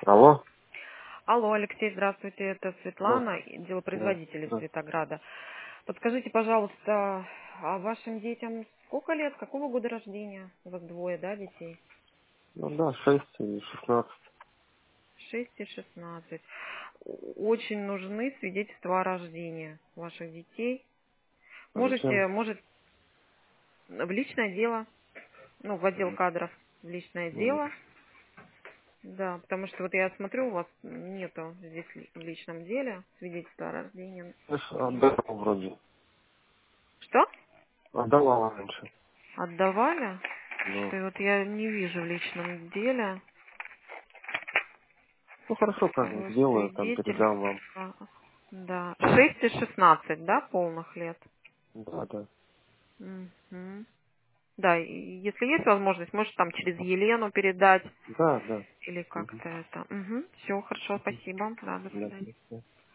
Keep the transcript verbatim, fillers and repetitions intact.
Алло. Алло, Алексей, здравствуйте, это Да, Светлана, да, делопроизводитель из да. Светограда. Подскажите, пожалуйста, а вашим детям сколько лет, какого года рождения? У вас двое, да, детей? Ну да, шесть и шестнадцать. Шесть и шестнадцать. Очень нужны свидетельства о рождении ваших детей. А зачем? Можете, может, в личное дело, ну, в отдел Мгм. кадров, в личное Мгм. дело. Да, потому что вот я смотрю, у вас нету здесь ли- в личном деле свидетельства о рождении. Слышь, отдавал вроде. Что? Отдавала раньше. Отдавали? Ну, Что вот я не вижу в личном деле ну хорошо, как такого сделаю, там передам вам. свидетельства. Да. шесть и шестнадцать, да, полных лет? Да, да. Мгм. Да, и если есть возможность, может там через Елену передать Да, да. или Мгм. как-то это. Угу. Все, хорошо, спасибо. Да, до свидания. Да.